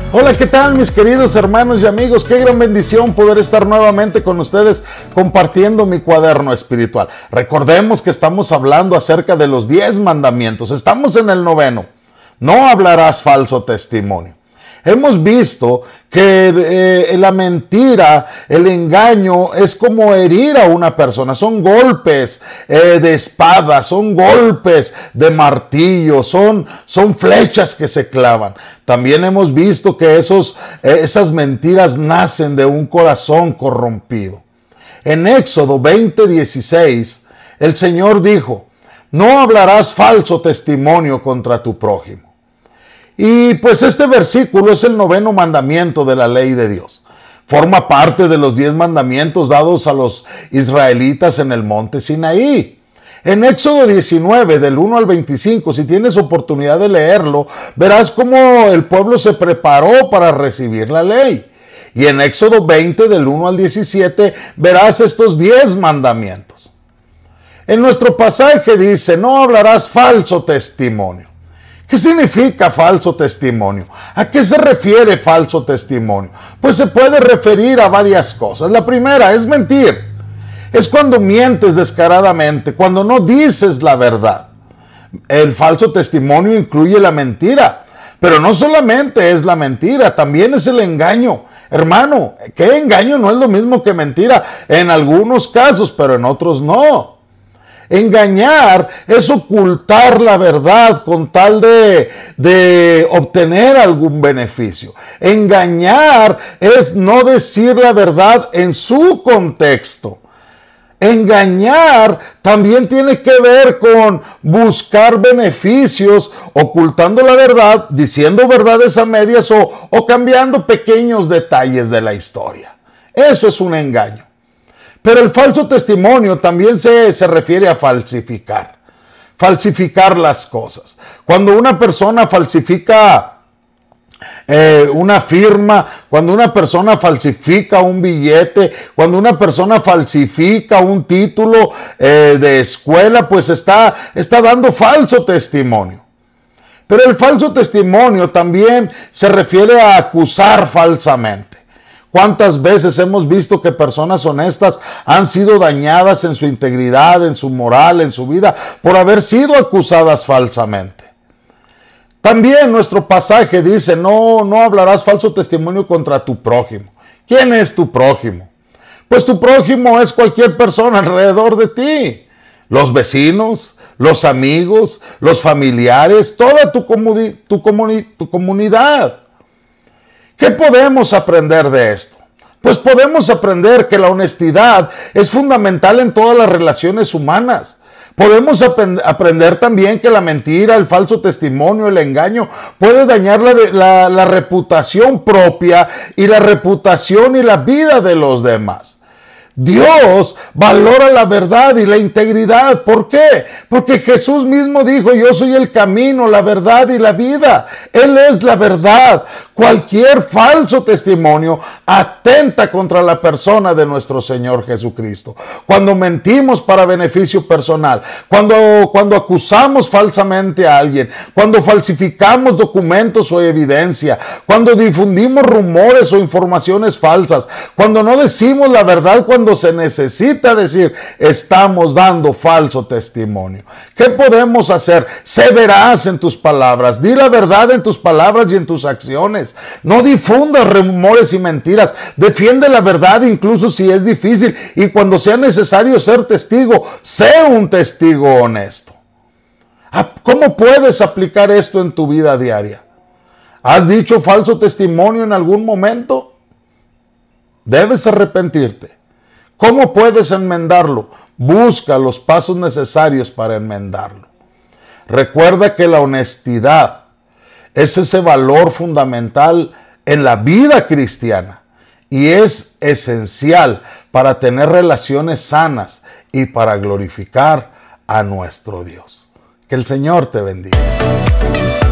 Hola, ¿qué tal mis queridos hermanos y amigos? Qué gran bendición poder estar nuevamente con ustedes compartiendo mi cuaderno espiritual. Recordemos que estamos hablando acerca de los 10 mandamientos. Estamos en el 9. No hablarás falso testimonio. Hemos visto que la mentira, el engaño es como herir a una persona. Son golpes de espada, son golpes de martillo, son flechas que se clavan. También hemos visto que esas mentiras nacen de un corazón corrompido. En Éxodo 20:16, el Señor dijo: no hablarás falso testimonio contra tu prójimo. Y pues este versículo es el 9º mandamiento de la ley de Dios. Forma parte de los 10 mandamientos dados a los israelitas en el monte Sinaí. En Éxodo 19, del 1 al 25, si tienes oportunidad de leerlo, verás cómo el pueblo se preparó para recibir la ley. Y en Éxodo 20, del 1 al 17, verás estos 10 mandamientos. En nuestro pasaje dice: no hablarás falso testimonio. ¿Qué significa falso testimonio? ¿A qué se refiere falso testimonio? Pues se puede referir a varias cosas. La primera es mentir. Es cuando mientes descaradamente, cuando no dices la verdad. El falso testimonio incluye la mentira, pero no solamente es la mentira, también es el engaño. Hermano, ¿qué engaño? No es lo mismo que mentira en algunos casos, pero en otros no. Engañar es ocultar la verdad con tal de obtener algún beneficio. Engañar es no decir la verdad en su contexto. Engañar también tiene que ver con buscar beneficios, ocultando la verdad, diciendo verdades a medias o cambiando pequeños detalles de la historia. Eso es un engaño. Pero el falso testimonio también se refiere a falsificar las cosas. Cuando una persona falsifica una firma, cuando una persona falsifica un billete, cuando una persona falsifica un título de escuela, pues está dando falso testimonio. Pero el falso testimonio también se refiere a acusar falsamente. ¿Cuántas veces hemos visto que personas honestas han sido dañadas en su integridad, en su moral, en su vida, por haber sido acusadas falsamente? También nuestro pasaje dice: no hablarás falso testimonio contra tu prójimo. ¿Quién es tu prójimo? Pues tu prójimo es cualquier persona alrededor de ti. Los vecinos, los amigos, los familiares, toda tu comunidad. ¿Qué podemos aprender de esto? Pues podemos aprender que la honestidad es fundamental en todas las relaciones humanas. Podemos aprender también que la mentira, el falso testimonio, el engaño puede dañar la reputación propia y la reputación y la vida de los demás. Dios valora la verdad y la integridad. ¿Por qué? Porque Jesús mismo dijo: yo soy el camino, la verdad y la vida. Él es la verdad. Cualquier falso testimonio atenta contra la persona de nuestro Señor Jesucristo. Cuando mentimos para beneficio personal, cuando acusamos falsamente a alguien, cuando falsificamos documentos o evidencia, cuando difundimos rumores o informaciones falsas, cuando no decimos la verdad cuando se necesita decir, estamos dando falso testimonio. ¿Qué podemos hacer? Sé veraz en tus palabras, di la verdad en tus palabras y en tus acciones. No difundas rumores y mentiras, defiende la verdad incluso si es difícil, y cuando sea necesario ser testigo, sé un testigo honesto. ¿Cómo puedes aplicar esto en tu vida diaria? ¿Has dicho falso testimonio en algún momento? Debes arrepentirte. ¿Cómo puedes enmendarlo? Busca los pasos necesarios para enmendarlo. Recuerda que la honestidad es ese valor fundamental en la vida cristiana y es esencial para tener relaciones sanas y para glorificar a nuestro Dios. Que el Señor te bendiga.